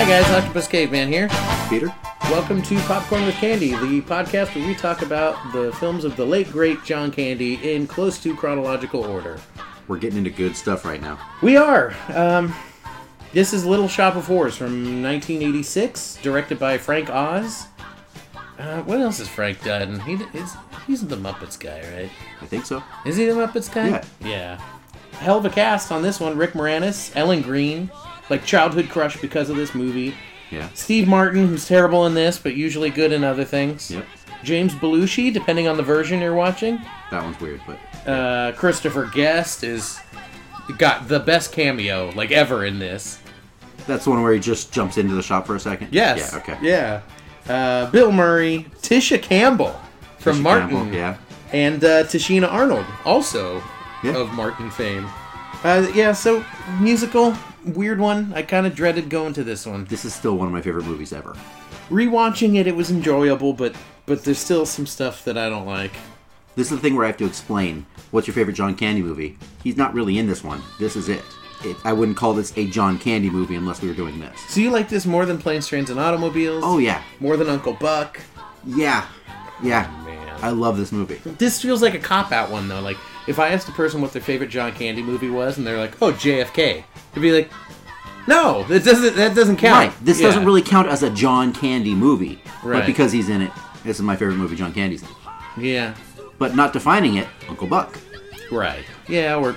guys, Octopus Caveman here. Peter? Welcome to Popcorn with Candy, the podcast where we talk about the films of the late, great John Candy in close to chronological order. We're getting into good stuff right now. We are. This is Little Shop of Horrors from 1986, directed by Frank Oz. What else has Frank done? He's the Muppets guy, right? I think so. Is he the Muppets guy? Yeah. Hell of a cast on this one. Rick Moranis, Ellen Greene, like childhood crush because of this movie. Yeah. Steve Martin, who's terrible in this, but usually good in other things. Yep. James Belushi, depending on the version you're watching. That one's weird, but... Christopher Guest got the best cameo, like, ever in this. That's the one where he just jumps into the shop for a second? Yes. Yeah, okay. Yeah. Bill Murray, Tisha Campbell from Tisha Martin. Campbell, yeah. And Tashina Arnold, also of Martin fame. So, musical, weird one. I kind of dreaded going to this one. This is still one of my favorite movies ever. Rewatching it was enjoyable, but there's still some stuff that I don't like. This is the thing where I have to explain, what's your favorite John Candy movie? He's not really in this one. This is it. I wouldn't call this a John Candy movie unless we were doing this. So you like this more than Planes, Trains, and Automobiles? Oh, yeah. More than Uncle Buck? Yeah. Yeah. Oh, man. I love this movie. This feels like a cop-out one, though. Like, if I asked a person what their favorite John Candy movie was, and they're like, oh, JFK, they'd be like, no, that doesn't count. Right. This doesn't really count as a John Candy movie. Right. But because he's in it, this is my favorite movie John Candy's in. Yeah. But not defining it, Uncle Buck. Right. Yeah, or,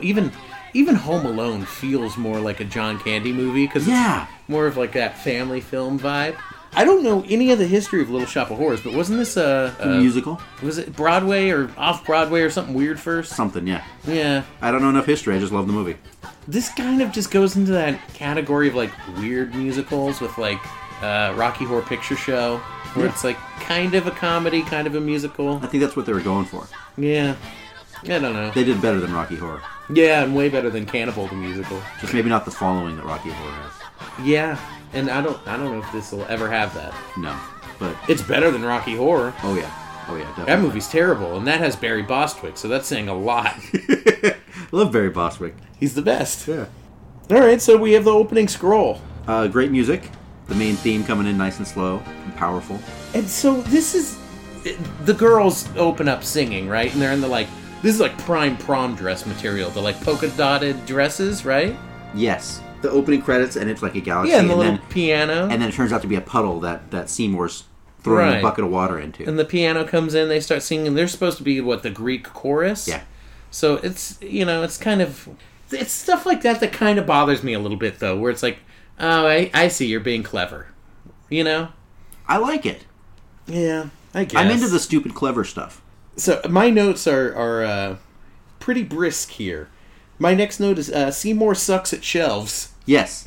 even Home Alone feels more like a John Candy movie, because it's more of like that family film vibe. I don't know any of the history of Little Shop of Horrors, but wasn't this a musical? Was it Broadway or off-Broadway or something weird first? Something, yeah. Yeah. I don't know enough history, I just love the movie. This kind of just goes into that category of, like, weird musicals with, like, Rocky Horror Picture Show, where it's, like, kind of a comedy, kind of a musical. I think that's what they were going for. Yeah. I don't know. They did better than Rocky Horror. Yeah, and way better than Cannibal the Musical. Just maybe not the following that Rocky Horror has. Yeah, and I don't know if this will ever have that. No, but... It's better than Rocky Horror. Oh, yeah, definitely. That movie's terrible, and that has Barry Bostwick, so that's saying a lot. I love Barry Bostwick. He's the best. Yeah. Alright, so we have the opening scroll. Great music. The main theme coming in nice and slow and powerful. And so this is... The girls open up singing, right? And they're in the, like... This is like prime prom dress material. The, like, polka-dotted dresses, right? Yes. The opening credits, and it's like a galaxy. Yeah, and the little piano. And then it turns out to be a puddle that Seymour's throwing a bucket of water into. And the piano comes in, they start singing. They're supposed to be, the Greek chorus? Yeah. So it's, it's kind of... It's stuff like that kind of bothers me a little bit, though, where it's like, oh, I see, you're being clever. You know? I like it. Yeah, I guess. I'm into the stupid clever stuff. So my notes are pretty brisk here. My next note is Seymour sucks at shelves. Yes.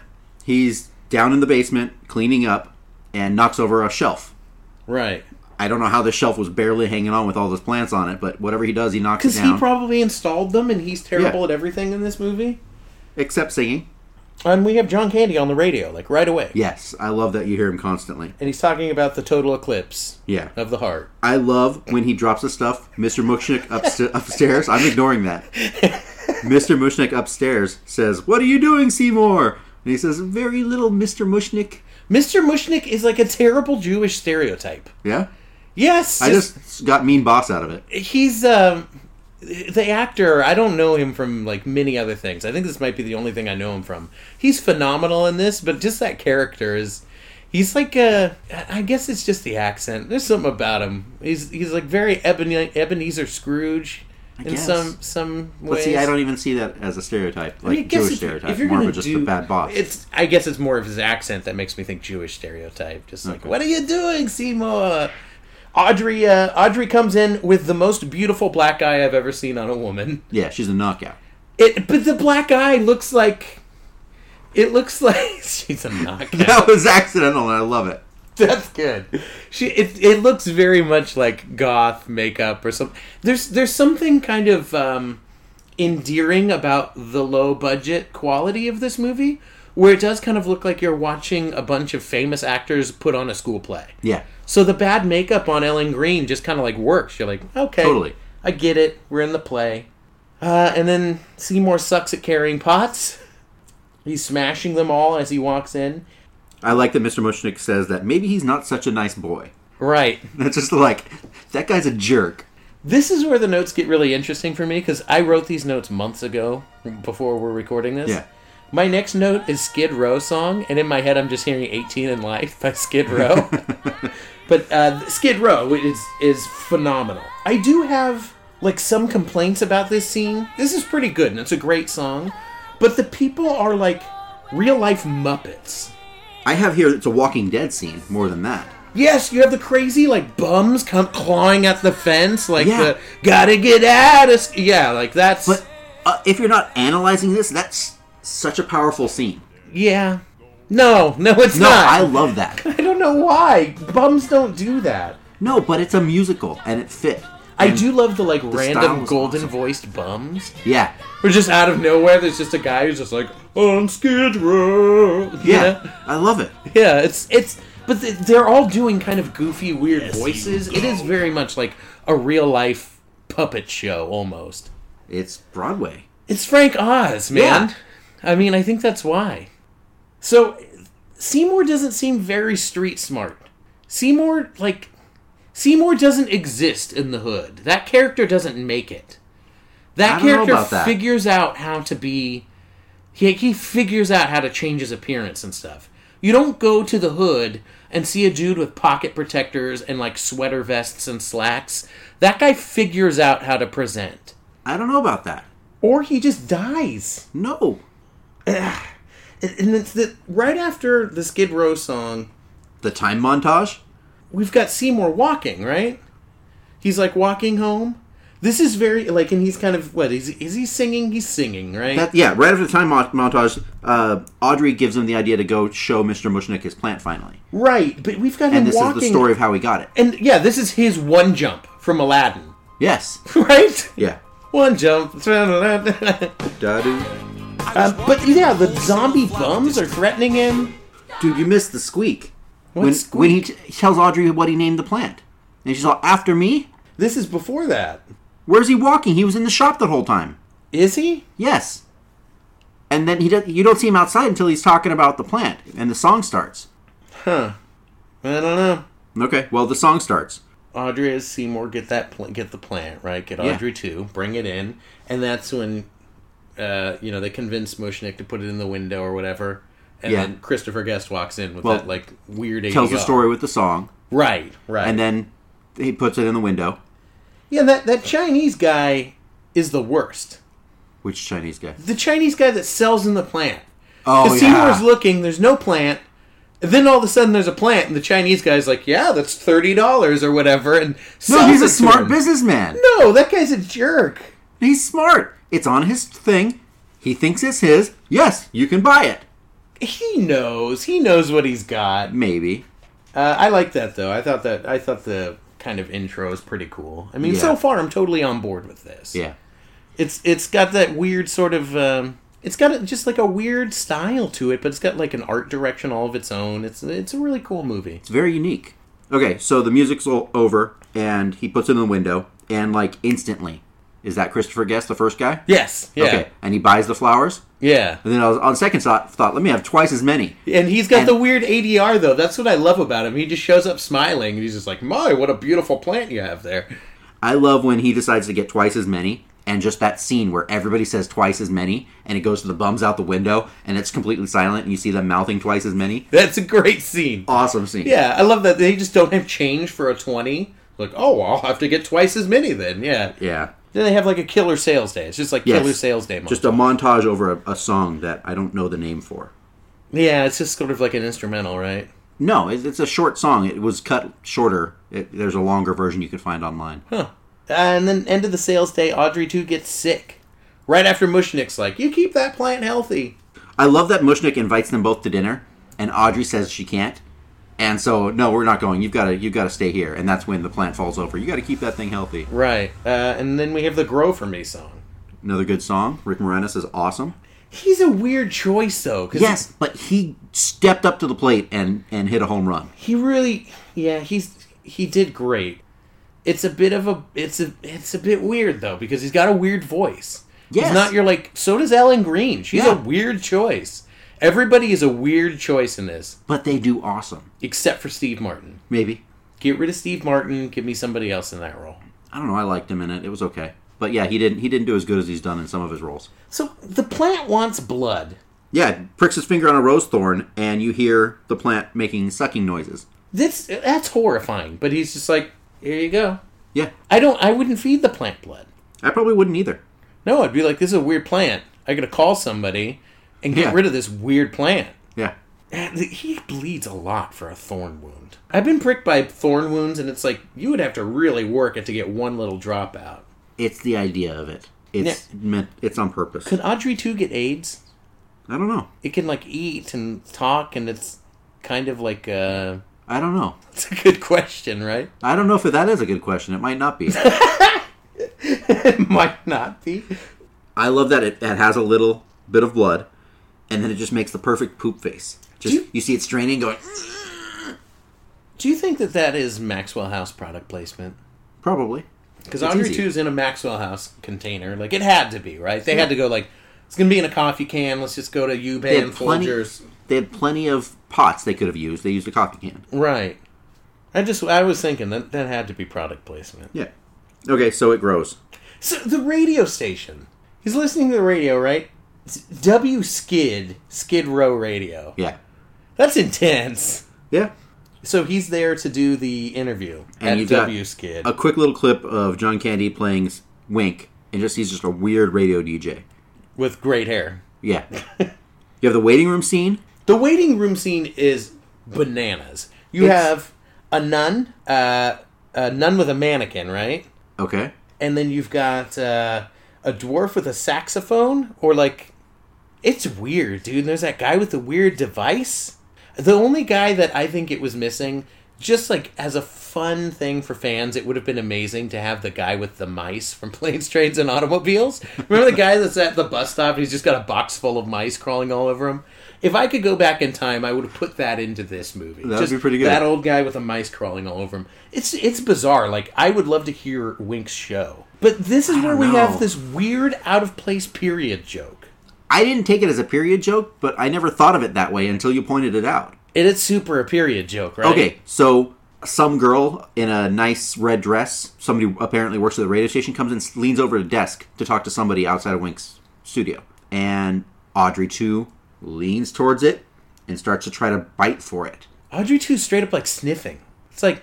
He's down in the basement cleaning up and knocks over a shelf. Right. I don't know how the shelf was barely hanging on with all those plants on it, but whatever he does, he knocks it down. Because he probably installed them, and he's terrible at everything in this movie. Except singing. And we have John Candy on the radio, like, right away. Yes, I love that you hear him constantly. And he's talking about the total eclipse of the heart. I love when he drops the stuff, Mr. Mushnick upstairs. I'm ignoring that. Mr. Mushnick upstairs says, "What are you doing, Seymour?" And he says, "Very little, Mr. Mushnick." Mr. Mushnick is like a terrible Jewish stereotype. Yeah? Yes. I just got mean boss out of it. He's, the actor, I don't know him from, like, many other things. I think this might be the only thing I know him from. He's phenomenal in this, but just that character is... He's like I guess it's just the accent. There's something about him. He's like very Ebenezer Scrooge in some ways. But see, I don't even see that as a stereotype, like Jewish stereotype. If you're more of just a bad boss. I guess it's more of his accent that makes me think Jewish stereotype. Just like, what are you doing, Seymour? Audrey comes in with the most beautiful black eye I've ever seen on a woman. Yeah, she's a knockout. But the black eye looks like... It looks like she's a knockout. That was accidental, and I love it. That's good. It looks very much like goth makeup or something. There's something kind of endearing about the low budget quality of this movie, where it does kind of look like you're watching a bunch of famous actors put on a school play. Yeah. So the bad makeup on Ellen Greene just kind of like works. You're like, okay, totally. I get it. We're in the play. And then Seymour sucks at carrying pots. He's smashing them all as he walks in. I like that Mr. Mushnick says that maybe he's not such a nice boy. Right. That's just like, that guy's a jerk. This is where the notes get really interesting for me, because I wrote these notes months ago, before we're recording this. Yeah. My next note is Skid Row song, and in my head I'm just hearing 18 in Life by Skid Row. But Skid Row is phenomenal. I do have, like, some complaints about this scene. This is pretty good, and it's a great song. But the people are, like, real-life Muppets. I have here, it's a Walking Dead scene, more than that. Yes, you have the crazy, like, bums clawing at the fence, like, Yeah. the, gotta get out of... Yeah, like, that's... But if you're not analyzing this, that's such a powerful scene. Yeah. No, it's No, not. I love that. I don't know why. Bums don't do that. No, but it's a musical, and it fit. I And do love the, like, style random was golden-voiced bums. Yeah. Or just out of nowhere, there's just a guy who's just like, on Skid Row. Yeah. I love it. Yeah, it's... But they're all doing kind of goofy, weird voices. It is very much like a real-life puppet show, almost. It's Broadway. It's Frank Oz, man. Yeah. I mean, I think that's why. So, Seymour doesn't seem very street smart. Seymour doesn't exist in the hood. That character doesn't make it. That I don't know character about that. figures out how to be... He figures out how to change his appearance and stuff. You don't go to the hood and see a dude with pocket protectors and, like, sweater vests and slacks. That guy figures out how to present. I don't know about that. Or he just dies. No. And it's right after the Skid Row song, The time montage? we've got Seymour walking, right? He's, like, walking home. This is very, like, and he's kind of, what, is he singing? He's singing, right? Right after the time montage, Audrey gives him the idea to go show Mr. Mushnick his plant finally. Right, but we've got him And this walking. is the story of how he got it. And, yeah, this is his one jump from Aladdin. Yes. Right? Yeah. One jump. Da-do. But, yeah, the zombie bums are threatening him. Dude, you missed the squeak. What When he tells Audrey what he named the plant. And she's all, after me? This is before that. Where's he walking? He was in the shop the whole time. Is he? Yes. And then you don't see him outside until he's talking about the plant. And the song starts. Huh. I don't know. Okay, well, the song starts. Audrey as Seymour get the plant, right? Get Audrey too, bring it in, and that's when they convince Mushnick to put it in the window or whatever, and then Christopher Guest walks in with that like weird ADR. Tells the story with the song. Right. And then he puts it in the window. Yeah, that Chinese guy is the worst. Which Chinese guy? The Chinese guy that sells in the plant. Oh, Because Seymour's looking, there's no plant. And then all of a sudden there's a plant, and the Chinese guy's like, yeah, that's $30 or whatever, and sells No, he's it a to smart him. businessman. No, that guy's a jerk. He's smart. It's on his thing. He thinks it's his. Yes, you can buy it. He knows. He knows what he's got. Maybe. I like that though. I thought the kind of intro is pretty cool. I mean, so far I'm totally on board with this. Yeah. It's got that weird sort of it's got just like a weird style to it, but it's got like an art direction all of its own. It's a really cool movie. It's very unique. Okay, so the music's over, and he puts it in the window, and like instantly, is that Christopher Guest, the first guy? Yes. Yeah. Okay, and he buys the flowers. Yeah. And then I was on second thought, let me have twice as many. And he's got the weird ADR though. That's what I love about him. He just shows up smiling, and he's just like, "My, what a beautiful plant you have there." I love when he decides to get twice as many, and just that scene where everybody says twice as many, and it goes to the bums out the window, and it's completely silent, and you see them mouthing twice as many. That's a great scene. Awesome scene. Yeah, I love that they just don't have change for a 20. Like, oh, I'll have to get twice as many then. Yeah. Yeah. Then they have like a killer sales day. It's just like killer sales day. Just a montage over a song that I don't know the name for. Yeah, it's just sort of like an instrumental, right? No, it's a short song. It was cut shorter. There's a longer version you can find online. Huh. And then end of the sales day, Audrey 2 gets sick. Right after Mushnick's like, you keep that plant healthy. I love that Mushnick invites them both to dinner, and Audrey says she can't. And so, no, we're not going. You've got to stay here. And that's when the plant falls over. You got to keep that thing healthy. Right. And then we have the Grow For Me song. Another good song. Rick Moranis is awesome. He's a weird choice, though. Yes, but he stepped up to the plate and hit a home run. He really, he did great. It's a bit of it's a bit weird though because he's got a weird voice. Yes. He's not your like. So does Ellen Green. She's Yeah. a weird choice, Everybody is a weird choice in this, But they do awesome. except for Steve Martin. Maybe. Get rid of Steve Martin. Give me somebody else in that role. I don't know. I liked him in it. It was okay. But yeah, he didn't do as good as he's done in some of his roles. So the plant wants blood. Yeah, pricks his finger on a rose thorn, and you hear the plant making sucking noises. That's horrifying. But he's just like, here you go. Yeah. I wouldn't feed the plant blood. I probably wouldn't either. No, I'd be like, this is a weird plant. I gotta call somebody and get rid of this weird plant. Yeah. And he bleeds a lot for a thorn wound. I've been pricked by thorn wounds, and it's like, you would have to really work it to get one little drop out. It's the idea of it. It's on purpose. Could Audrey 2 get AIDS? I don't know. It can, like, eat and talk, and it's kind of like I don't know. It's a good question, right? I don't know if that is a good question. It might not be. It might not be. I love that it has a little bit of blood, and then it just makes the perfect poop face. You see it straining, going... Do you think that is Maxwell House product placement? Probably. Because Audrey 2 is in a Maxwell House container. Like, it had to be, right? They had to go, like, it's going to be in a coffee can. Let's just go to Eubank Folgers. They had plenty of pots they could have used. They used a coffee can. Right. I was thinking that had to be product placement. Yeah. Okay, so it grows. So, the radio station. He's listening to the radio, right? It's Skid Row Radio. Yeah. That's intense. Yeah. So he's there to do the interview and at W Skid. A quick little clip of John Candy playing Wink, and he's just a weird radio DJ. With great hair. Yeah. You have the waiting room scene. The waiting room scene is bananas. You have a nun with a mannequin, right? Okay. And then you've got a dwarf with a saxophone, or like, it's weird, dude. And there's that guy with the weird device. The only guy that I think it was missing, just like as a fun thing for fans, it would have been amazing to have the guy with the mice from Planes, Trains, and Automobiles. Remember the guy that's at the bus stop and he's just got a box full of mice crawling all over him? If I could go back in time, I would have put that into this movie. That would be pretty good. That old guy with the mice crawling all over him. It's bizarre. Like, I would love to hear Wink's show. But this is where we have this weird, out-of-place period joke. I didn't take it as a period joke, but I never thought of it that way until you pointed it out. It's super a period joke, right? Okay, so some girl in a nice red dress, somebody who apparently works at the radio station, comes and leans over a desk to talk to somebody outside of Wink's studio. And Audrey 2 leans towards it and starts to try to bite for it. Audrey 2 is straight up like sniffing. It's like...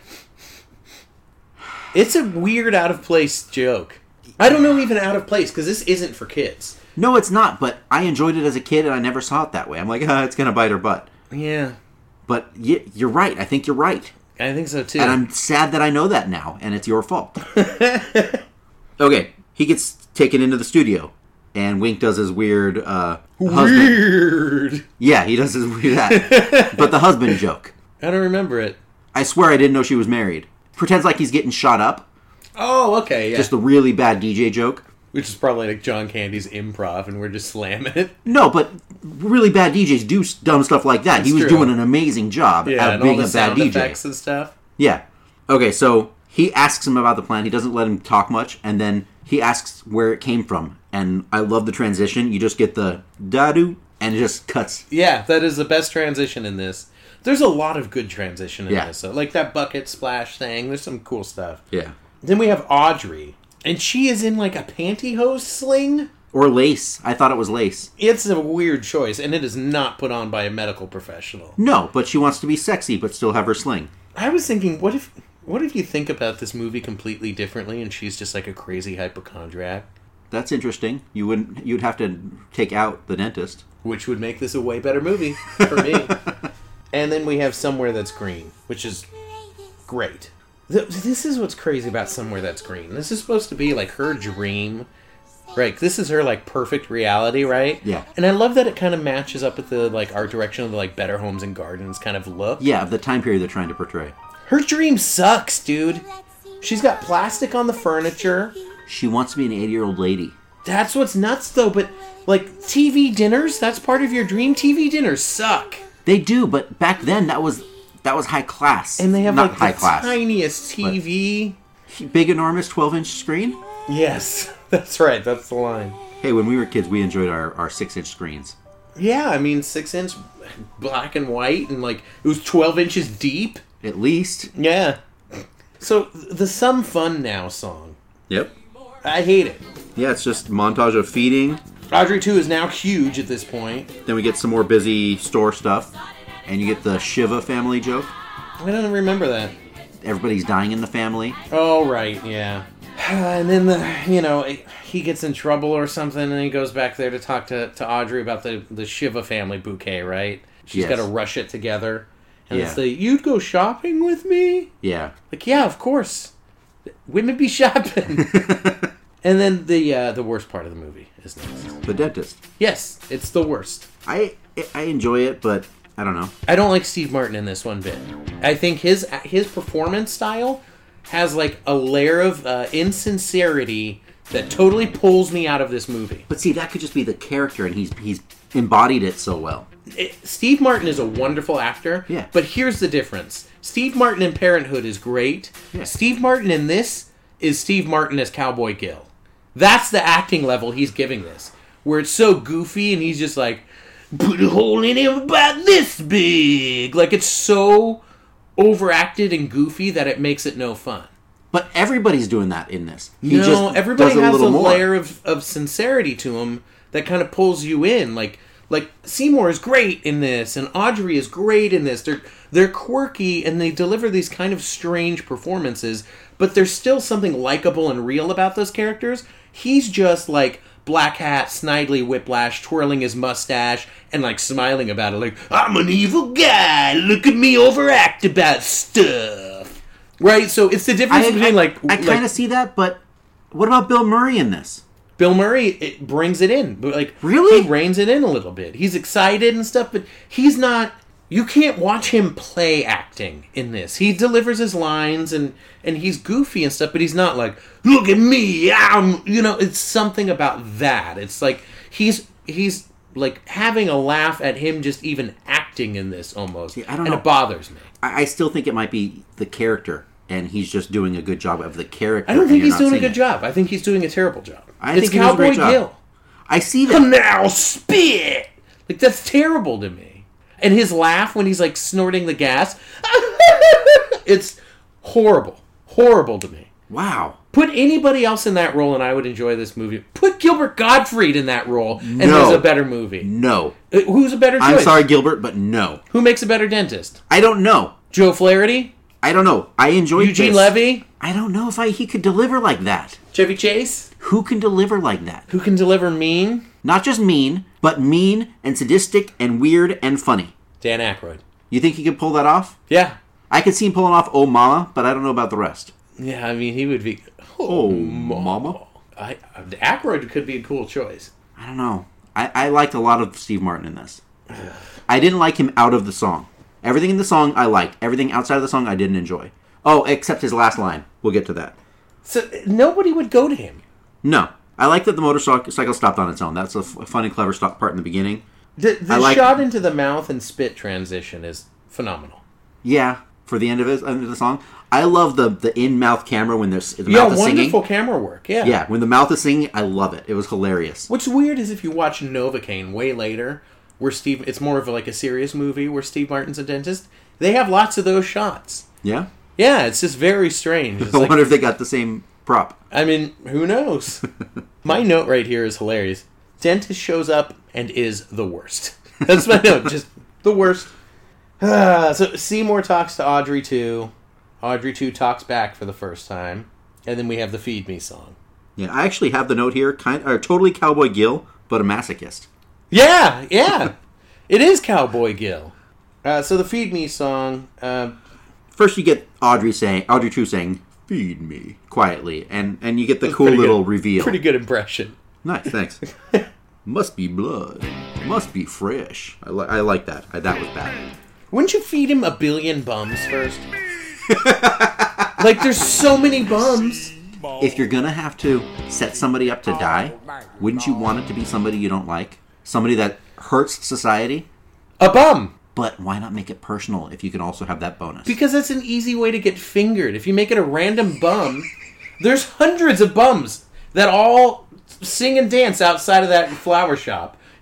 It's a weird out-of-place joke. I don't know even out of place, because this isn't for kids. No, it's not, but I enjoyed it as a kid, and I never saw it that way. I'm like, it's going to bite her butt. Yeah. But you're right. I think you're right. I think so, too. And I'm sad that I know that now, and it's your fault. Okay, he gets taken into the studio, and Wink does his weird husband. Weird! Yeah, he does his weird that. But the husband joke. I don't remember it. I swear I didn't know she was married. Pretends like he's getting shot up. Oh, okay, yeah. Just the really bad DJ joke. Which is probably like John Candy's improv, and we're just slamming it. No, but really bad DJs do dumb stuff like that. That's he was true. doing an amazing job at being a bad sound DJ. Effects and stuff. Yeah. Okay, so he asks him about the plan. He doesn't let him talk much, and then he asks where it came from. And I love the transition. You just get the da-do, and it just cuts. Yeah, that is the best transition in this. There's a lot of good transition in this. So, like that bucket splash thing. There's some cool stuff. Yeah. Then we have Audrey. And she is in like a pantyhose sling? Or lace. I thought it was lace. It's a weird choice, and it is not put on by a medical professional. No, but she wants to be sexy, but still have her sling. I was thinking, what if you think about this movie completely differently, and she's just like a crazy hypochondriac? That's interesting. You'd have to take out the dentist. Which would make this a way better movie for me. And then we have Somewhere That's Green, which is great. This is what's crazy about Somewhere That's Green. This is supposed to be like her dream, right? This is her like perfect reality, right? Yeah. And I love that it kind of matches up with the like art direction of the like Better Homes and Gardens kind of look. Yeah, of the time period they're trying to portray. Her dream sucks, dude. She's got plastic on the furniture. She wants to be an 80-year-old lady. That's what's nuts, though. But like TV dinners, that's part of your dream. TV dinners suck. They do, but back then that was high class. And they have not like high the class, tiniest TV. big, enormous 12-inch screen. Yes, that's right. That's the line. Hey, when we were kids, we enjoyed our 6-inch screens. Yeah, I mean 6-inch black and white, and like it was 12 inches deep. At least. Yeah. So the Some Fun Now song, Yep. I hate it. Yeah, it's just montage of feeding. Audrey 2 is now huge at this point. Then we get some more busy store stuff. And you get the Shiva family joke. I don't remember that. Everybody's dying in the family. Oh, right, yeah. And then, he gets in trouble or something, and he goes back there to talk to Audrey about the Shiva family bouquet, right? She's Yes. got to rush it together. And Yeah. it's you'd go shopping with me? Yeah. Like, yeah, of course. Women be shopping. And then the worst part of the movie is next. The dentist. Yes, it's the worst. I enjoy it, but I don't know. I don't like Steve Martin in this one bit. I think his performance style has like a layer of insincerity that totally pulls me out of this movie. But see, that could just be the character, and he's embodied it so well. Steve Martin is a wonderful actor, Yeah. but here's the difference. Steve Martin in Parenthood is great. Yeah. Steve Martin in this is Steve Martin as Cowboy Gill. That's the acting level he's giving this, where it's so goofy and he's just like, put a hole in him about this big. Like, it's so overacted and goofy that it makes it no fun. But everybody's doing that in this. Everybody does has a little more. layer of sincerity to him that kind of pulls you in. Like Seymour is great in this, and Audrey is great in this. They're quirky, and they deliver these kind of strange performances, but there's still something likable and real about those characters. He's just like black hat, snidely whiplash, twirling his mustache, and like smiling about it, like, I'm an evil guy, look at me overact about stuff. Right? So it's the difference between I kind of see that, but what about Bill Murray in this? Bill Murray, it brings it in. Like, Really? He reins it in a little bit. He's excited and stuff, but he's not... You can't watch him play acting in this. He delivers his lines, and he's goofy and stuff, but he's not like, look at me, it's something about that. It's like, he's like having a laugh at him just even acting in this almost. I don't and know. It bothers me. I still think it might be the character, and he's just doing a good job of the character. I don't and think you're he's not doing a seeing good it. job. I think he's doing a terrible job. I It's think he does a great Cowboy job. Gill. I see that. Now spit! Like, that's terrible to me. And his laugh when he's, like, snorting the gas. It's horrible. Horrible to me. Wow. Put anybody else in that role and I would enjoy this movie. Put Gilbert Gottfried in that role and No. there's a better movie. No. Who's a better choice? I'm sorry, Gilbert, but no. Who makes a better dentist? I don't know. Joe Flaherty? I don't know. I enjoyed Eugene this. Levy? I don't know if he could deliver like that. Chevy Chase? Who can deliver like that? Who can deliver mean? Not just mean, but mean and sadistic and weird and funny. Dan Aykroyd. You think he could pull that off? Yeah. I could see him pulling off Oh Mama, but I don't know about the rest. Yeah, I mean, he would be... Oh, Mama? Aykroyd could be a cool choice. I don't know. I liked a lot of Steve Martin in this. I didn't like him out of the song. Everything in the song I liked. Everything outside of the song I didn't enjoy. Oh, except his last line. We'll get to that. So nobody would go to him. No. I like that the motorcycle stopped on its own. That's a funny, clever part in the beginning. The shot into the mouth and spit transition is phenomenal. Yeah, for the end of the song. I love the in-mouth camera when the mouth is singing. Wonderful camera work, yeah. Yeah, when the mouth is singing, I love it. It was hilarious. What's weird is if you watch Novocaine way later, where it's more of like a serious movie where Steve Martin's a dentist, they have lots of those shots. Yeah? Yeah, it's just very strange. It's I wonder if they got the same prop. I mean, who knows? My note right here is hilarious. Dentist shows up and is the worst. That's my note. Just the worst. So Seymour talks to Audrey 2. Audrey 2 talks back for the first time. And then we have the Feed Me song. Yeah, I actually have the note here. Totally Cowboy Gill, but a masochist. Yeah. It is Cowboy Gill. So the Feed Me song... First you get Audrey 2 saying, "Feed me," quietly. And you get the cool little reveal. Pretty good impression. Nice, thanks. Must be blood. Must be fresh. I like that. That was bad. Wouldn't you feed him a billion bums first? Like, there's so many bums. If you're gonna have to set somebody up to die, wouldn't you want it to be somebody you don't like? Somebody that hurts society? A bum. But why not make it personal if you can also have that bonus? Because that's an easy way to get fingered. If you make it a random bum, there's hundreds of bums that all sing and dance outside of that flower shop.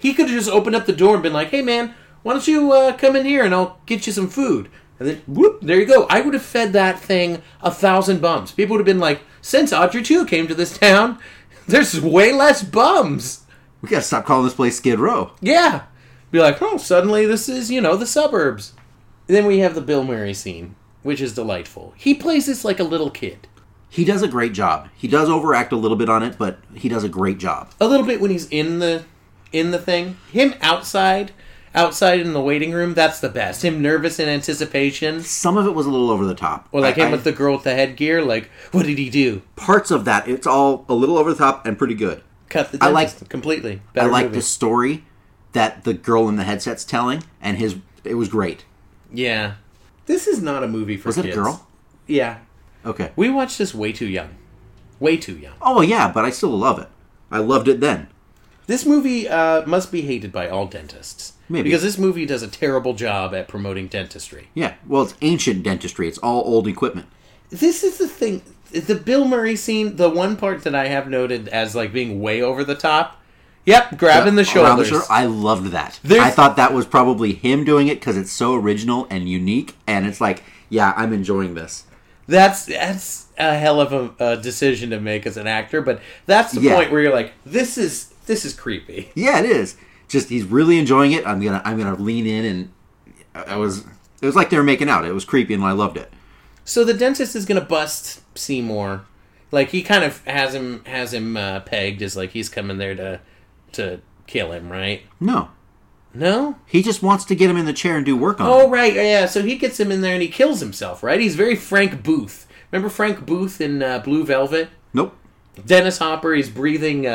He could have just opened up the door and been like, hey, man, why don't you come in here and I'll get you some food. And then, whoop, there you go. I would have fed that thing 1,000 bums. People would have been like, since Audrey 2 came to this town, there's way less bums. We gotta stop calling this place Skid Row. Yeah. Be like, oh, suddenly this is, the suburbs. And then we have the Bill Murray scene, which is delightful. He plays this like a little kid. He does a great job. He does overact a little bit on it, but he does a great job. A little bit when he's in the thing. Him outside in the waiting room, that's the best. Him nervous in anticipation. Some of it was a little over the top. Or like him with the girl with the headgear, like, what did he do? Parts of that, it's all a little over the top and pretty good. Cut the dentist completely. Better I like movie. the story that the girl in the headset's telling, and it was great. Yeah. This is not a movie for kids. Was it a girl? Yeah. Okay. We watched this way too young. Way too young. Oh, yeah, but I still love it. I loved it then. This movie must be hated by all dentists. Maybe. Because this movie does a terrible job at promoting dentistry. Yeah, well, it's ancient dentistry. It's all old equipment. This is the thing. The Bill Murray scene, the one part that I have noted as like being way over the top. Yep, grabbing the shoulders. I loved that. I thought that was probably him doing it because it's so original and unique. And it's like, yeah, I'm enjoying this. That's a hell of a decision to make as an actor. But that's the point where you're like, this is creepy. Yeah, it is. Just he's really enjoying it. I'm gonna lean in, and it was like they were making out. It was creepy, and I loved it. So the dentist is gonna bust Seymour. Like he kind of has him pegged as like he's coming there to kill him, right? No. No? He just wants to get him in the chair and do work on him. Oh, right, yeah. So he gets him in there and he kills himself, right? He's very Frank Booth. Remember Frank Booth in Blue Velvet? Nope. Dennis Hopper, he's breathing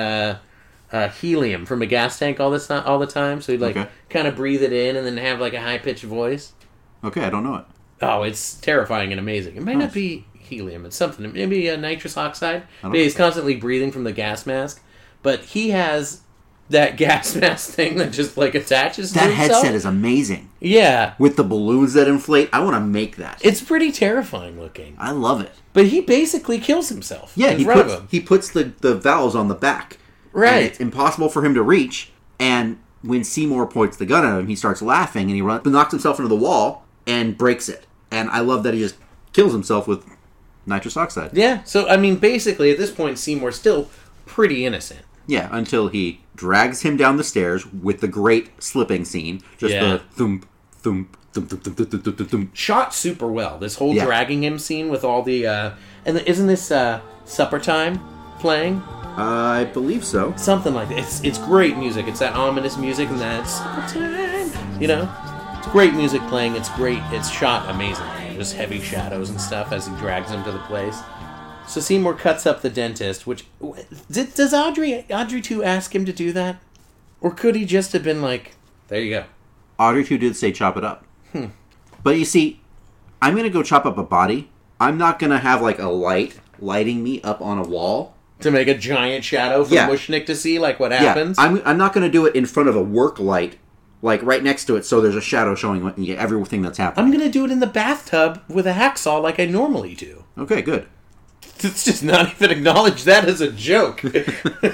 helium from a gas tank all the time. So he'd kind of breathe it in and then have like a high-pitched voice. Okay, I don't know it. Oh, it's terrifying and amazing. It might not be helium. It's something. Maybe nitrous oxide. He's constantly breathing from the gas mask. But he has that gas mask thing that just like attaches to himself. That headset is amazing. Yeah. With the balloons that inflate. I want to make that. It's pretty terrifying looking. I love it. But he basically kills himself. Yeah, in front of him. He puts the valves on the back. Right. And it's impossible for him to reach. And when Seymour points the gun at him, he starts laughing and he knocks himself into the wall and breaks it. And I love that he just kills himself with nitrous oxide. Yeah. So, I mean, basically, at this point, Seymour's still pretty innocent. Yeah, until he drags him down the stairs with the great slipping scene. Just the thump, thump, thump, thump, thump, thump, thump, thump, thump. Shot super well. This whole dragging him scene with all the... and isn't this Supper Time playing? I believe so. Something like that. It's great music. It's that ominous music and that Supper Time. It's great music playing. It's great. It's shot amazingly. Just heavy shadows and stuff as he drags him to the place. So Seymour cuts up the dentist, which... Does Audrey 2 ask him to do that? Or could he just have been like, there you go? Audrey 2 did say chop it up. But you see, I'm going to go chop up a body. I'm not going to have like a light lighting me up on a wall. To make a giant shadow for Mushnick to see, like what happens? Yeah, I'm not going to do it in front of a work light, like right next to it, so there's a shadow showing everything that's happening. I'm going to do it in the bathtub with a hacksaw like I normally do. Okay, good. Let's just not even acknowledge that as a joke. Hey,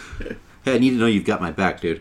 I need to know you've got my back, dude.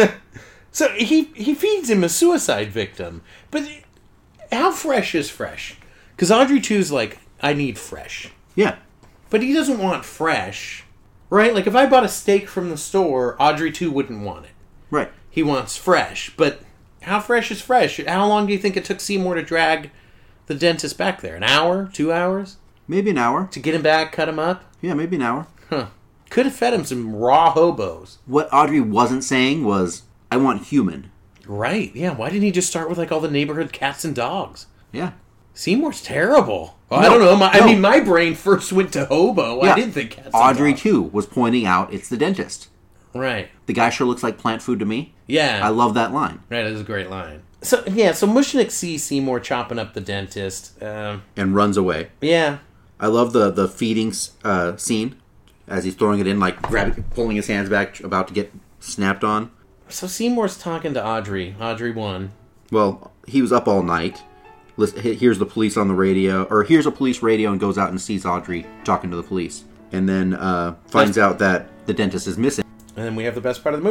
So he feeds him a suicide victim. But how fresh is fresh? Because Audrey 2's like, I need fresh. Yeah. But he doesn't want fresh. Right? Like if I bought a steak from the store, Audrey 2 wouldn't want it. Right. He wants fresh. But how fresh is fresh? How long do you think it took Seymour to drag the dentist back there? An hour? 2 hours? Maybe an hour. To get him back, cut him up? Yeah, maybe an hour. Huh. Could have fed him some raw hobos. What Audrey wasn't saying was, I want human. Right, yeah. Why didn't he just start with like all the neighborhood cats and dogs? Yeah. Seymour's terrible. Well, I don't know. I mean, my brain first went to hobo. Yeah. I didn't think cats and Audrey, dogs. too, was pointing out it's the dentist. Right. The guy sure looks like plant food to me. Yeah. I love that line. Right, that is a great line. So Mushnick sees Seymour chopping up the dentist. And runs away. Yeah. I love the feeding scene as he's throwing it in, like pulling his hands back, about to get snapped on. So Seymour's talking to Audrey 1. Well, he was up all night. Here's the police on the radio, or here's a police radio and goes out and sees Audrey talking to the police. And then finds out that the dentist is missing. And then we have the best part of the movie.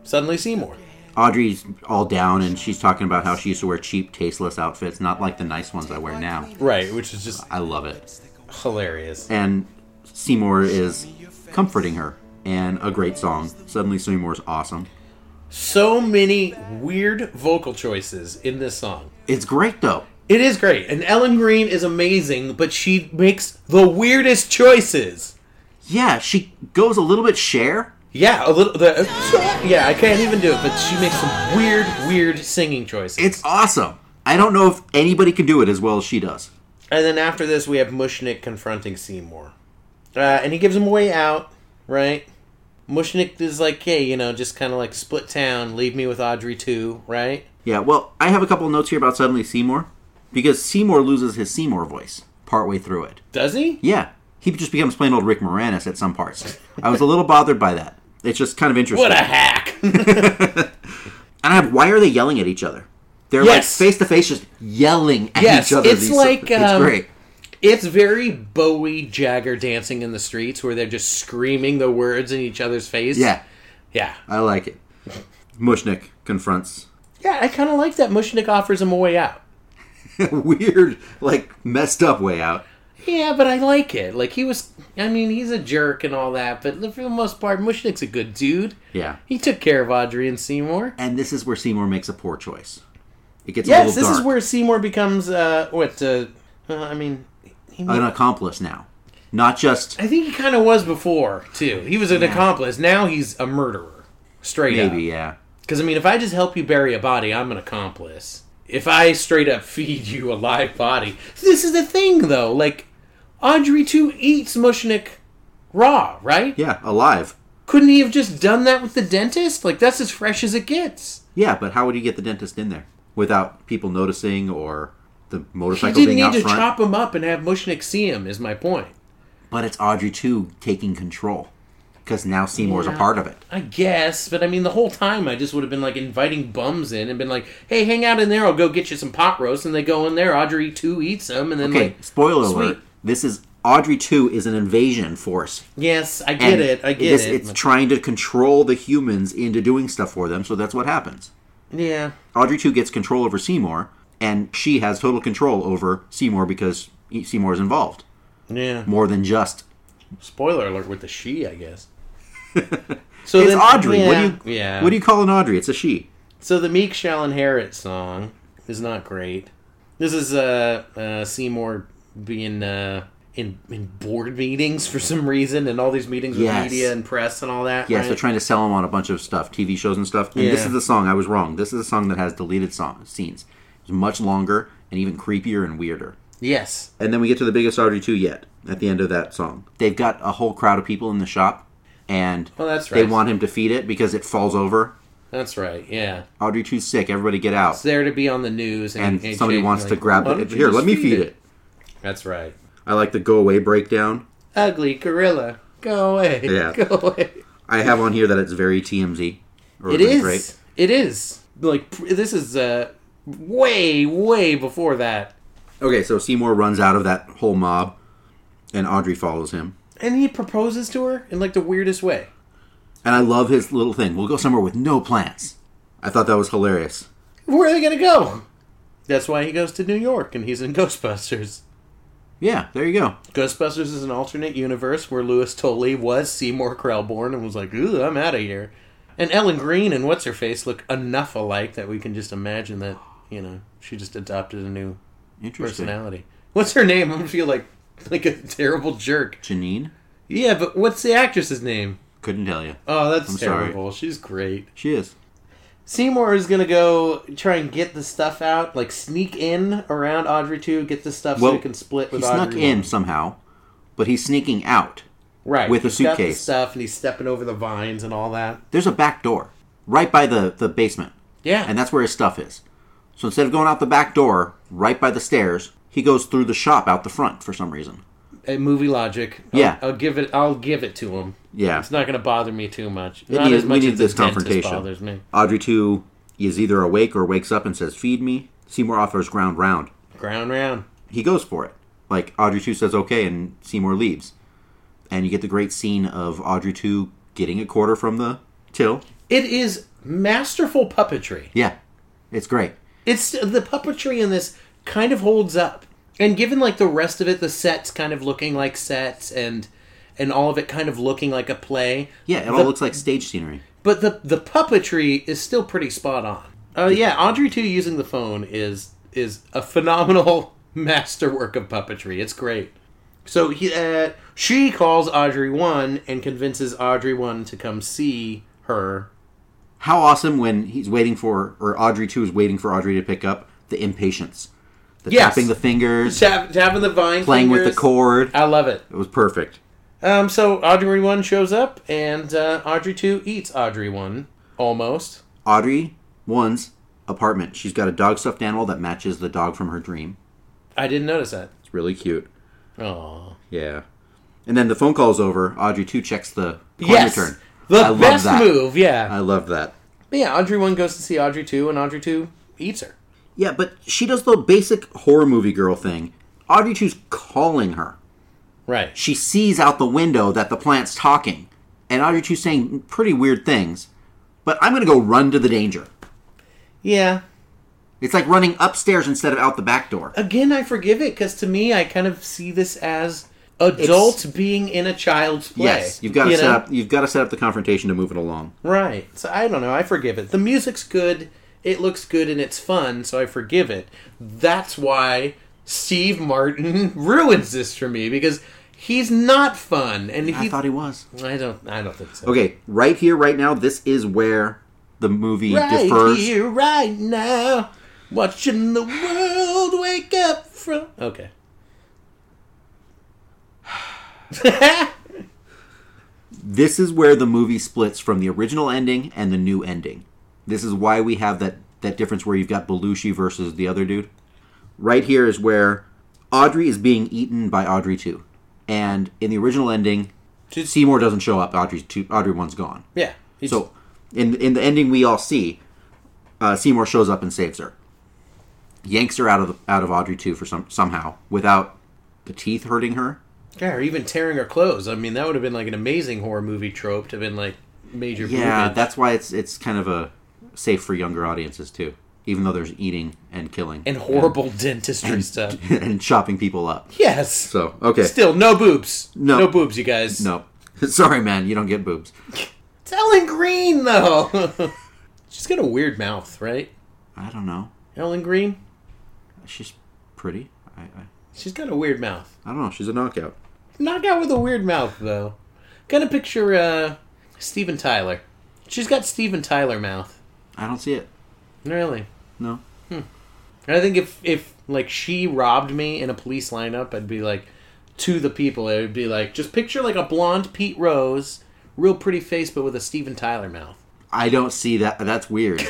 Suddenly Seymour. Audrey's all down, and she's talking about how she used to wear cheap, tasteless outfits, not like the nice ones I wear now. Right, which is just I love it. hilarious. And Seymour is comforting her, and a great song. Suddenly Seymour's awesome. So many weird vocal choices in this song. It's great, though. It is great. And Ellen Greene is amazing, but she makes the weirdest choices. Yeah, she goes a little bit Cher. Yeah, a little. Yeah, I can't even do it, but she makes some weird singing choices. It's awesome. I don't know if anybody can do it as well as she does. And then after this, we have Mushnick confronting Seymour. And he gives him a way out, right? Mushnick is like, hey, you know, just kind of like split town, leave me with Audrey too, right? Yeah, well, I have a couple notes here about Suddenly Seymour. Because Seymour loses his Seymour voice partway through it. Does he? Yeah. He just becomes plain old Rick Moranis at some parts. I was a little bothered by that. It's just kind of interesting. What a hack! And why are they yelling at each other? They're like face to face just yelling at each other. It's like... it's great. It's very Bowie Jagger Dancing in the Streets, where they're just screaming the words in each other's face. Yeah. Yeah. I like it. Mushnick confronts. Yeah, I kind of like that Mushnick offers him a way out. Weird, like, messed up way out. Yeah, but I like it. Like, he's a jerk and all that, but for the most part, Mushnick's a good dude. Yeah. He took care of Audrey and Seymour. And this is where Seymour makes a poor choice. It gets a Yes, little this dark. is where Seymour becomes, an accomplice now. Not just... I think he kind of was before, too. He was an accomplice. Now he's a murderer. Straight up. Maybe, yeah. Because, if I just help you bury a body, I'm an accomplice. If I straight up feed you a live body... This is the thing, though. Like, Audrey, too, eats Mushnick raw, right? Yeah, alive. Couldn't he have just done that with the dentist? Like, that's as fresh as it gets. Yeah, but how would you get the dentist in there? Without people noticing or the motorcycle He didn't being out need to front? chop him up and have Mushnick see him, is my point. But it's Audrey, too, taking control. Because now Seymour's a part of it. I guess, but the whole time I just would have been like inviting bums in and been like, hey, hang out in there, I'll go get you some pot roast, and they go in there, Audrey 2 eats them, and then Okay, spoiler sweet. alert. This is... Audrey 2 is an invasion force. Yes, I get it. It's trying to control the humans into doing stuff for them, so that's what happens. Yeah. Audrey 2 gets control over Seymour, and she has total control over Seymour because Seymour is involved. Yeah. More than just... Spoiler alert with the she, I guess. So it's Audrey. Yeah. What do you call an Audrey? It's a she. So the Meek Shall Inherit song is not great. This is Seymour being in board meetings for some reason, and all these meetings with media and press and all that. Yes, right? they're trying to sell him on a bunch of stuff, TV shows and stuff. And this is the song. I was wrong. This is a song that has deleted scenes. It's much longer and even creepier and weirder. Yes. And then we get to the biggest Audrey 2 yet at the end of that song. They've got a whole crowd of people in the shop, and that's right. They want him to feed it because it falls over. That's right, yeah. Audrey 2's sick. Everybody get out. It's there to be on the news. And somebody wants to grab it. Here, let me feed it. That's right. I like the go away breakdown. Ugly gorilla. Go away. Yeah. Go away. I have on here that it's very TMZ. It is. Great. It is. Like, this is way before that. Okay, so Seymour runs out of that whole mob, and Audrey follows him. And he proposes to her in, like, the weirdest way. And I love his little thing. We'll go somewhere with no plans. I thought that was hilarious. Where are they going to go? That's why he goes to New York, and he's in Ghostbusters. Yeah, there you go. Ghostbusters is an alternate universe where Louis Tully was Seymour Krelborn and was like, ooh, I'm out of here. And Ellen Greene and What's-Her-Face look enough alike that we can just imagine that, she just adopted a new personality. What's her name? I'm going to feel like a terrible jerk. Janine? Yeah, but what's the actress's name? Couldn't tell you. Oh, that's terrible. Sorry. She's great. She is. Seymour is going to go try and get the stuff out, like sneak in around Audrey 2, get the stuff so he can split with Audrey. He snuck in somehow, but he's sneaking out. Right. With a suitcase. Got the stuff, and he's stepping over the vines and all that. There's a back door right by the basement. Yeah. And that's where his stuff is. So instead of going out the back door, right by the stairs, he goes through the shop out the front for some reason. Movie logic. Yeah. I'll give it to him. Yeah. It's not going to bother me too much. We Not as much need as this the dentist confrontation. bothers me. Audrey 2 is either awake or wakes up and says, feed me. Seymour offers ground round. Ground round. He goes for it. Like, Audrey 2 says okay, and Seymour leaves. And you get the great scene of Audrey 2 getting a quarter from the till. It is masterful puppetry. Yeah, it's great. It's the puppetry in this kind of holds up. And given like the rest of it, the sets kind of looking like sets and all of it kind of looking like a play. Yeah, it all looks like stage scenery. But the puppetry is still pretty spot on. Yeah, Audrey 2 using the phone is a phenomenal masterwork of puppetry. It's great. So she calls Audrey 1 and convinces Audrey 1 to come see her. How awesome when he's waiting for, or Audrey 2 is waiting for Audrey to pick up, the impatience. The tapping the fingers. Tapping the vine playing fingers. with the cord. I love it. It was perfect. So Audrey 1 shows up, and Audrey 2 eats Audrey 1, almost. Audrey 1's apartment. She's got a dog stuffed animal that matches the dog from her dream. I didn't notice that. It's really cute. Aww. Yeah. And then the phone call's over. Audrey 2 checks the coin return. The best move, yeah. I love that. But yeah, Audrey 1 goes to see Audrey 2, and Audrey 2 eats her. Yeah, but she does the basic horror movie girl thing. Audrey 2's calling her. Right. She sees out the window that the plant's talking. And Audrey 2's saying pretty weird things. But I'm going to go run to the danger. Yeah. It's like running upstairs instead of out the back door. Again, I forgive it, because to me, I kind of see this as adults being in a child's play. Yes, you've got to set up the confrontation to move it along. Right. So I don't know, I forgive it. The music's good, it looks good, and it's fun, so I forgive it. That's why Steve Martin ruins this for me, because he's not fun. And I thought he was. I don't think so. Okay, right here, right now, this is where the movie differs. Right here, right now, watching the world wake up from... Okay. This is where the movie splits from the original ending and the new ending. This is why we have that difference where you've got Belushi versus the other dude. Right here is where Audrey is being eaten by Audrey 2. And in the original ending, Seymour doesn't show up. Audrey 1's gone. Yeah. So in the ending we all see, Seymour shows up and saves her. Yanks her out of Audrey 2 for somehow without the teeth hurting her. Yeah, or even tearing her clothes. I mean, that would have been like an amazing horror movie trope to have been like major. Yeah, boobage. that's why it's kind of a safe for younger audiences too. Even though there's eating and killing and horrible dentistry stuff and chopping people up. Yes. So okay. Still no boobs. No boobs, you guys. No. Sorry, man. You don't get boobs. It's Ellen Green though. She's got a weird mouth, right? I don't know. Ellen Green. She's pretty. She's got a weird mouth. I don't know. She's a knockout. Knockout with a weird mouth, though. Kind of picture Steven Tyler. She's got Steven Tyler mouth. I don't see it. Really? No. And I think if like she robbed me in a police lineup, I'd be like, to the people, it would be like, just picture like a blonde Pete Rose, real pretty face, but with a Steven Tyler mouth. I don't see that. That's weird.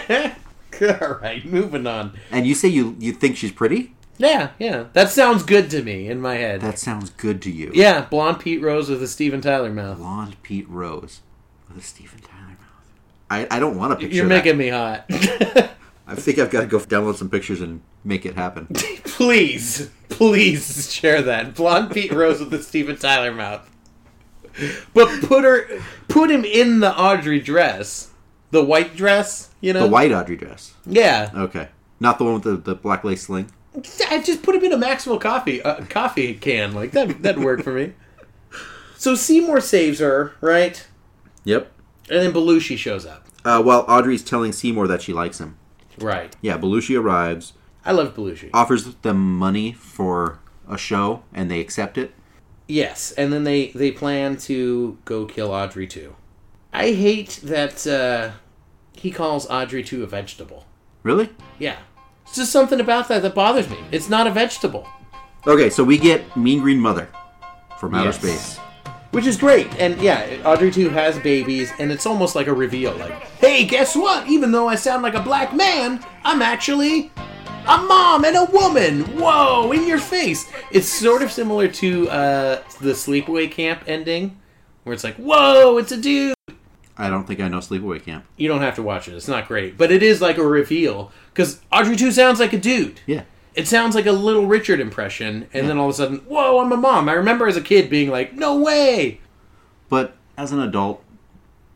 All right, moving on. And you say you think she's pretty? Yeah. That sounds good to me in my head. That sounds good to you. Yeah, blonde Pete Rose with a Steven Tyler mouth. Blonde Pete Rose with a Steven Tyler mouth. I don't want to picture You're making me hot. I think I've got to go download some pictures and make it happen. Please share that. Blonde Pete Rose with the Steven Tyler mouth. But put him in the Audrey dress. The white dress, you know? The white Audrey dress. Yeah. Okay. Not the one with the black lace sling? I just put him in a Maxwell coffee can. Like, that'd work for me. So Seymour saves her, right? Yep. And then Belushi shows up. Well, Audrey's telling Seymour that she likes him. Right. Yeah, Belushi arrives. I love Belushi. Offers them money for a show, and they accept it. Yes, and then they plan to go kill Audrey 2. I hate that he calls Audrey 2 a vegetable. Really? Yeah. It's just something about that bothers me. It's not a vegetable. Okay, so we get Mean Green Mother from outer space. Which is great. And yeah, Audrey 2 has babies, and it's almost like a reveal. Like, hey, guess what? Even though I sound like a black man, I'm actually a mom and a woman. Whoa, in your face. It's sort of similar to the Sleepaway Camp ending, where it's like, whoa, it's a dude. I don't think I know Sleepaway Camp. You don't have to watch it. It's not great. But it is like a reveal. Because Audrey 2 sounds like a dude. Yeah. It sounds like a Little Richard impression. And then all of a sudden, whoa, I'm a mom. I remember as a kid being like, no way. But as an adult,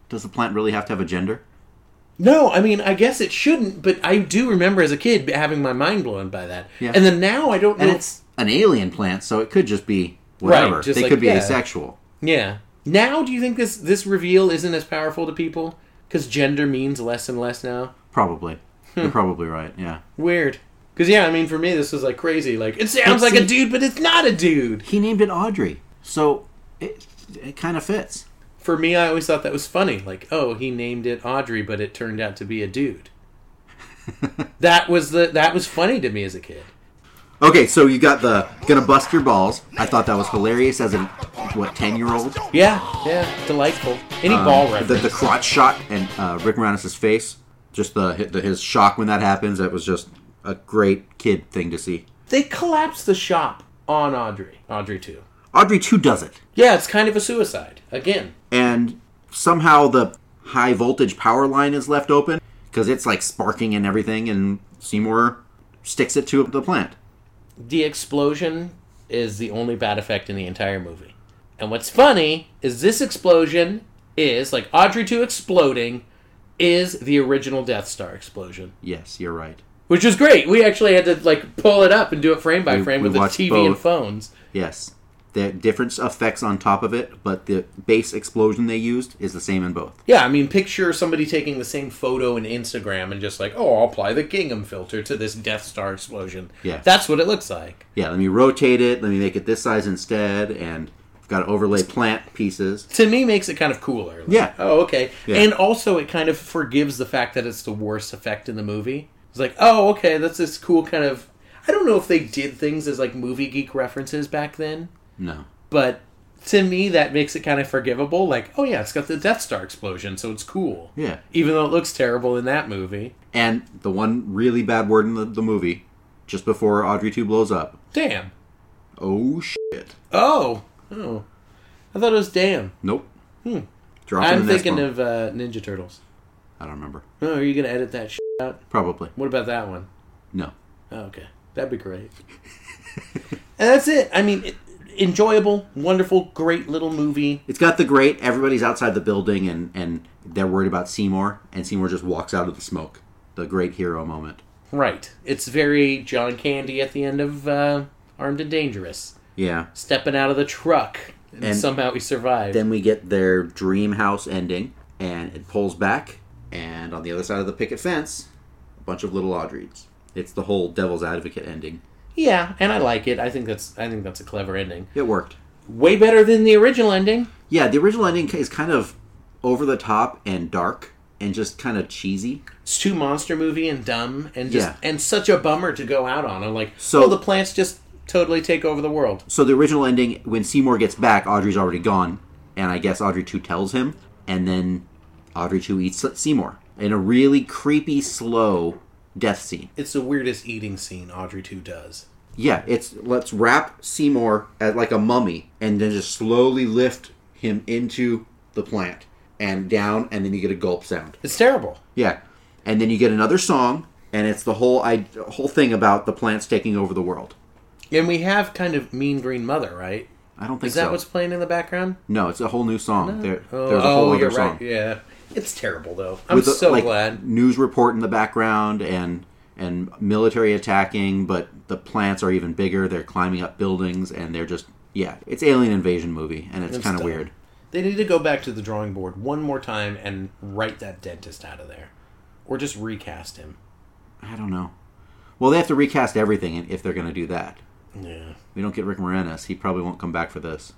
Does the plant really have to have a gender? No, I mean, I guess it shouldn't, but I do remember as a kid having my mind blown by that. Yeah. And then now I don't know. And it's an alien plant, so it could just be whatever. Right, just they like, could be yeah. asexual. Yeah. Now, do you think this reveal isn't as powerful to people? Because gender means less and less now? Probably. You're probably right, yeah. Weird. Because, yeah, I mean, for me, this was, like, crazy. Like, it sounds like a dude, but it's not a dude. He named it Audrey, so it kind of fits. For me, I always thought that was funny. Like, oh, he named it Audrey, but it turned out to be a dude. That was funny to me as a kid. Okay, so you got the gonna bust your balls. I thought that was hilarious as a 10-year-old. Yeah, delightful. Any ball reference. The crotch shot and Rick Moranis' face, just his shock when that happens. That was just a great kid thing to see. They collapsed the shop on Audrey 2. Audrey 2 does it. Yeah, it's kind of a suicide again. And somehow the high voltage power line is left open because it's like sparking and everything, and Seymour sticks it to the plant. The explosion is the only bad effect in the entire movie. And what's funny is this explosion is, like, Audrey 2 exploding is the original Death Star explosion. Yes, you're right. Which was great. We actually had to, like, pull it up and do it frame by frame with the watched TV both. and phones. Yes. The different effects on top of it, but the base explosion they used is the same in both. Yeah, I mean, picture somebody taking the same photo in Instagram and just like, oh, I'll apply the gingham filter to this Death Star explosion. Yeah. That's what it looks like. Yeah, let me rotate it, let me make it this size instead, and I've got to overlay plant pieces. To me, makes it kind of cooler. Like, Yeah. oh, okay. Yeah. And also, it kind of forgives the fact that it's the worst effect in the movie. It's like, oh, okay, that's this cool kind of... I don't know if they did things as, like, movie geek references back then. No. But to me, that makes it kind of forgivable. Like, oh yeah, it's got the Death Star explosion, so it's cool. Yeah. Even though it looks terrible in that movie. And the one really bad word in the movie, just before Audrey 2 blows up. Damn. Oh, shit. Oh. I thought it was damn. Nope. I'm thinking of Ninja Turtles. I don't remember. Oh, are you going to edit that shit out? Probably. What about that one? No. Oh, okay. That'd be great. And that's it. I mean... enjoyable, wonderful, great little movie. It's got the great, everybody's outside the building and they're worried about Seymour, and Seymour just walks out of the smoke. The great hero moment. Right. It's very John Candy at the end of Armed and Dangerous. Yeah. Stepping out of the truck, and somehow he survived. Then we get their dream house ending, and it pulls back, and on the other side of the picket fence, a bunch of little Audreys. It's the whole devil's advocate ending. Yeah, and I like it. I think that's a clever ending. It worked. Way better than the original ending. Yeah, the original ending is kind of over the top and dark and just kind of cheesy. It's too monster movie and dumb and just and such a bummer to go out on. I'm like, so the plants just totally take over the world. So the original ending, when Seymour gets back, Audrey's already gone, and I guess Audrey 2 tells him, and then Audrey 2 eats Seymour in a really creepy, slow death scene. It's the weirdest eating scene Audrey 2 does. Yeah, it's let's wrap Seymour as like a mummy and then just slowly lift him into the plant and down, and then you get a gulp sound. It's terrible. Yeah, and then you get another song, and it's the whole thing about the plants taking over the world. And we have kind of Mean Green Mother, right? I don't think so. Is that so. what's playing in the background? No, it's a whole new song. No. There's a whole other you're song. Right. Yeah, it's terrible though. I'm so glad. News report in the background and military attacking, but the plants are even bigger. They're climbing up buildings, and they're just it's alien invasion movie, and it's kind of weird. They need to go back to the drawing board one more time and write that dentist out of there, or just recast him. I don't know. Well, they have to recast everything if they're going to do that. Yeah. We don't get Rick Moranis. He probably won't come back for this.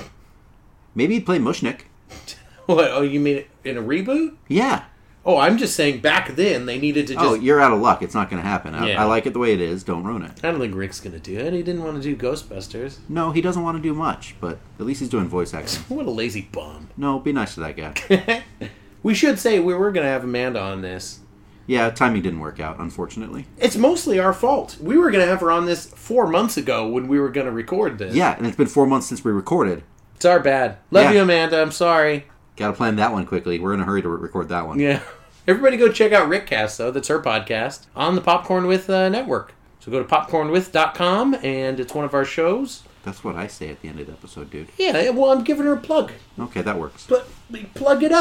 Maybe he'd play Mushnick. What? Oh, you mean in a reboot? Yeah. Oh, I'm just saying back then they needed to just... Oh, you're out of luck. It's not going to happen. Yeah. I like it the way it is. Don't ruin it. I don't think Rick's going to do it. He didn't want to do Ghostbusters. No, he doesn't want to do much, but at least he's doing voice acting. What a lazy bum. No, be nice to that guy. We should say we were going to have Amanda on this. Yeah, timing didn't work out, unfortunately. It's mostly our fault. We were going to have her on this 4 months ago when we were going to record this. Yeah, and it's been 4 months since we recorded. It's our bad. Love you, Amanda. I'm sorry. Got to plan that one quickly. We're in a hurry to record that one. Yeah. Everybody go check out Rickcast, though. That's her podcast on the Popcorn With Network. So go to popcornwith.com, and it's one of our shows. That's what I say at the end of the episode, dude. Yeah, well, I'm giving her a plug. Okay, that works. But plug it up.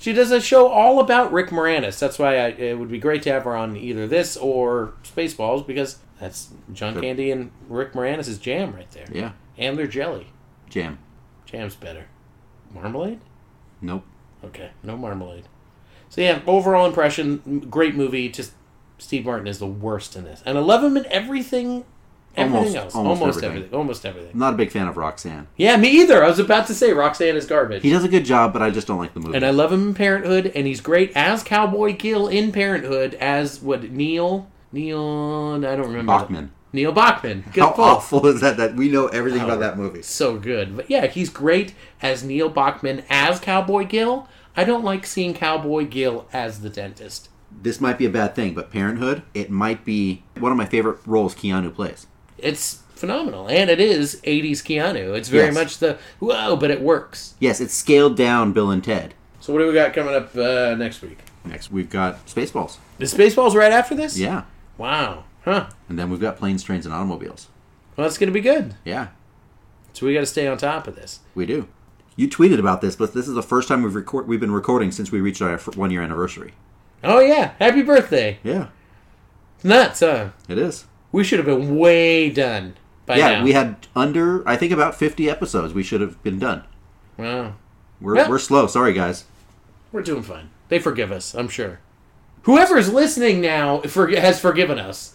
She does a show all about Rick Moranis. That's why it would be great to have her on either this or Spaceballs, because that's John Candy and Rick Moranis' jam right there. Yeah. And their jelly. Jam. Jam's better. Marmalade? Nope. Okay, no marmalade. So yeah, overall impression, great movie. Just Steve Martin is the worst in this. And I love him in everything else. Almost everything. Almost everything. I'm not a big fan of Roxanne. Yeah, me either. I was about to say Roxanne is garbage. He does a good job, but I just don't like the movie. And I love him in Parenthood, and he's great as Cowboy Gill in Parenthood as Neil, I don't remember. Bachman. Neil Bachman. Good How pull. awful is that we know everything about that movie. So good. But yeah, he's great as Neil Bachman as Cowboy Gill. I don't like seeing Cowboy Gill as the dentist. This might be a bad thing, but Parenthood, it might be one of my favorite roles Keanu plays. It's phenomenal. And it is 80s Keanu. It's very much the, whoa, but it works. Yes, it's scaled down Bill and Ted. So what do we got coming up next week? Next, we've got Spaceballs. Is Spaceballs right after this? Yeah. Wow. Huh. And then we've got Planes, Trains, and Automobiles. Well, that's going to be good. Yeah. So we got to stay on top of this. We do. You tweeted about this, but this is the first time we've been recording since we reached our 1-year anniversary. Oh, yeah. Happy birthday. Yeah. It's nuts, huh? It is. We should have been way done by now. Yeah, we had I think about 50 episodes we should have been done. Wow. We're slow. Sorry, guys. We're doing fine. They forgive us, I'm sure. Whoever's listening now has forgiven us.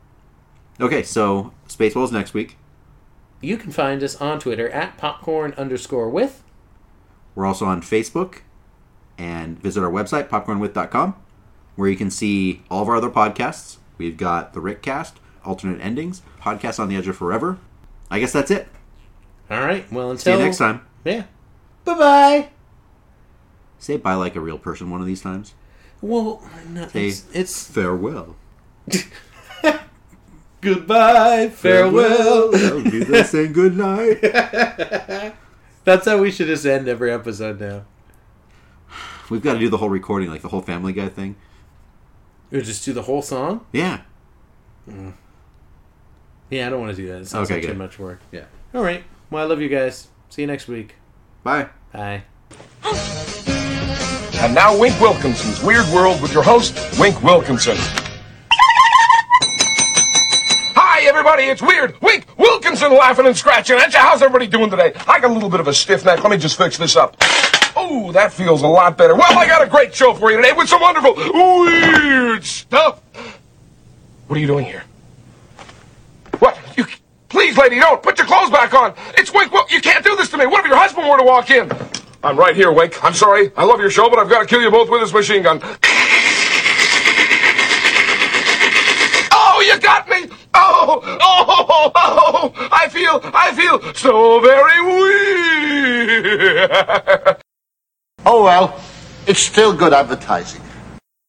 Okay, so Spaceballs next week. You can find us on Twitter at popcorn_with. We're also on Facebook. And visit our website, popcornwith.com, where you can see all of our other podcasts. We've got the Rickcast, Alternate Endings, Podcast on the Edge of Forever. I guess that's it. All right. Well, See you next time. Yeah. Bye-bye. Say bye like a real person one of these times. Well, no, it's farewell. Goodbye, farewell. I'll be there saying goodnight. That's how we should just end every episode now. We've got to do the whole recording, like the whole Family Guy thing. You just do the whole song? Yeah. Yeah, I don't want to do that. It sounds like too much work. Yeah. All right. Well, I love you guys. See you next week. Bye. Bye. And now Wink Wilkinson's Weird World with your host, Wink Wilkinson. Hi, everybody, it's Weird Wink Wilkinson laughing and scratching at you. How's everybody doing today? I got a little bit of a stiff neck. Let me just fix this up. Oh, that feels a lot better. Well, I got a great show for you today with some wonderful weird stuff. What are you doing here? What? Please, lady, don't. Put your clothes back on. It's Wink. You can't do this to me. What if your husband were to walk in? I'm right here, Wink. I'm sorry. I love your show, but I've got to kill you both with this machine gun. Oh, you got me. Oh, I feel so very weird. Oh, well, it's still good advertising.